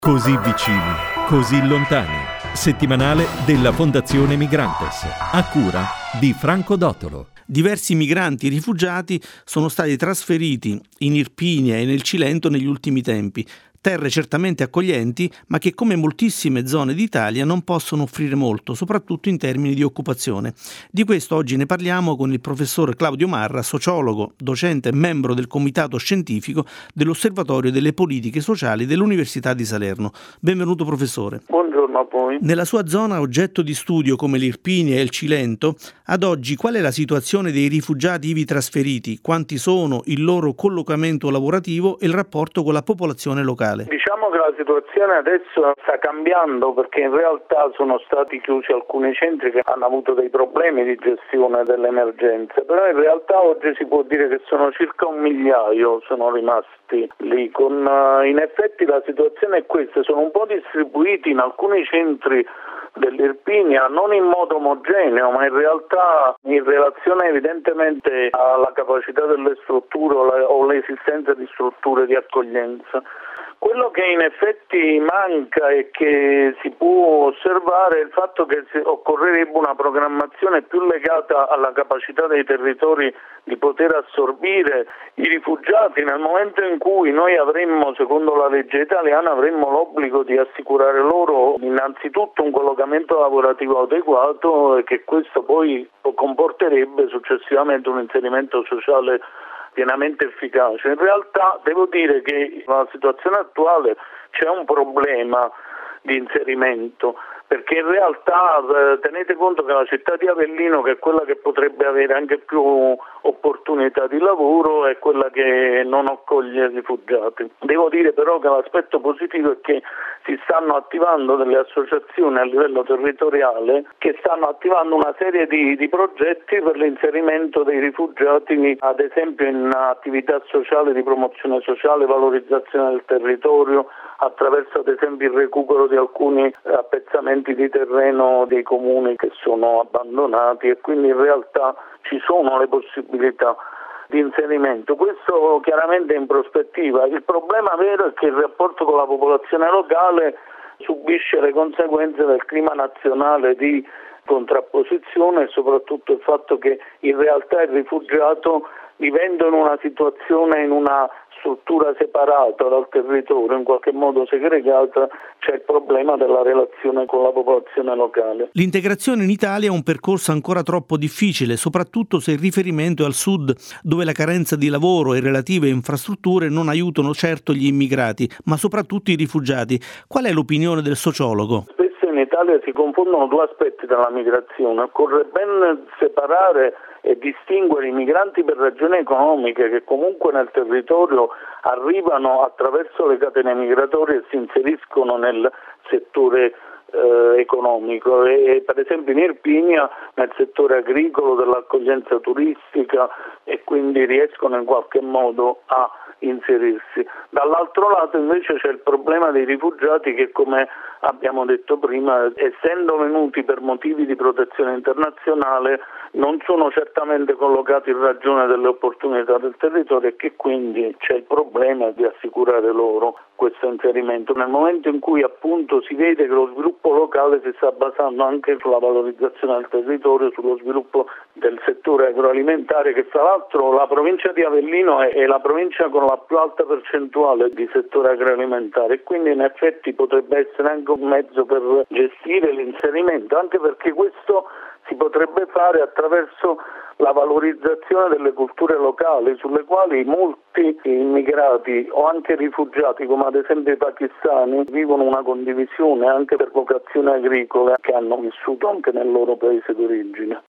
Così vicini, così lontani. Settimanale della Fondazione Migrantes, a cura di Franco Dotolo. Diversi migranti e rifugiati sono stati trasferiti in Irpinia e nel Cilento negli ultimi tempi. Terre certamente accoglienti, ma che come moltissime zone d'Italia non possono offrire molto, soprattutto in termini di occupazione. Di questo oggi ne parliamo con il professor Claudio Marra, sociologo, docente e membro del comitato scientifico dell'Osservatorio delle politiche sociali dell'Università di Salerno. Benvenuto professore. Buongiorno a voi. Nella sua zona oggetto di studio come l'Irpinia e il Cilento, ad oggi qual è la situazione dei rifugiati ivi trasferiti? Quanti sono, il loro collocamento lavorativo e il rapporto con la popolazione locale? Diciamo che la situazione adesso sta cambiando perché in realtà sono stati chiusi alcuni centri che hanno avuto dei problemi di gestione delle emergenze, però in realtà oggi si può dire che sono circa 1 migliaio sono rimasti lì. In effetti la situazione è questa, sono un po' distribuiti in alcuni centri dell'Irpinia, non in modo omogeneo, ma in realtà in relazione evidentemente alla capacità delle strutture o l'esistenza di strutture di accoglienza. Quello che in effetti manca e che si può osservare è il fatto che occorrerebbe una programmazione più legata alla capacità dei territori di poter assorbire i rifugiati nel momento in cui noi avremmo, secondo la legge italiana, avremmo l'obbligo di assicurare loro innanzitutto un collocamento lavorativo adeguato e che questo poi comporterebbe successivamente un inserimento sociale pienamente efficace. In realtà devo dire che nella situazione attuale c'è un problema di inserimento, perché in realtà tenete conto che la città di Avellino, che è quella che potrebbe avere anche più opportunità di lavoro, è quella che non accoglie rifugiati. Devo dire però che l'aspetto positivo è che si stanno attivando delle associazioni a livello territoriale che stanno attivando una serie di progetti per l'inserimento dei rifugiati, ad esempio in attività sociali di promozione sociale, valorizzazione del territorio, attraverso ad esempio il recupero di alcuni appezzamenti di terreno dei comuni che sono abbandonati, e quindi in realtà ci sono le possibilità di inserimento. Questo chiaramente in prospettiva. Il problema vero è che il rapporto con la popolazione locale subisce le conseguenze del clima nazionale di contrapposizione e soprattutto il fatto che in realtà il rifugiato, vivendo in una situazione, in una struttura separata dal territorio, in qualche modo segregata, c'è il problema della relazione con la popolazione locale. L'integrazione in Italia è un percorso ancora troppo difficile, soprattutto se il riferimento è al sud, dove la carenza di lavoro e relative infrastrutture non aiutano certo gli immigrati, ma soprattutto i rifugiati. Qual è l'opinione del sociologo? Spesso in Italia si confondono due aspetti della migrazione. Occorre ben separare e distinguere i migranti per ragioni economiche che comunque nel territorio arrivano attraverso le catene migratorie e si inseriscono nel settore economico, e per esempio in Irpinia nel settore agricolo, dell'accoglienza turistica, e quindi riescono in qualche modo a inserirsi. Dall'altro lato invece c'è il problema dei rifugiati che, come abbiamo detto prima, essendo venuti per motivi di protezione internazionale, non sono certamente collocati in ragione delle opportunità del territorio e che quindi c'è il problema di assicurare loro questo inserimento. Nel momento in cui appunto si vede che lo sviluppo locale si sta basando anche sulla valorizzazione del territorio, sullo sviluppo del settore agroalimentare, che tra l'altro la provincia di Avellino è la provincia con la più alta percentuale di settore agroalimentare, e quindi in effetti potrebbe essere anche un mezzo per gestire l'inserimento, anche perché questo si potrebbe fare attraverso la valorizzazione delle culture locali, sulle quali molti immigrati o anche rifugiati, come ad esempio i pakistani, vivono una condivisione anche per vocazione agricola che hanno vissuto anche nel loro paese d'origine.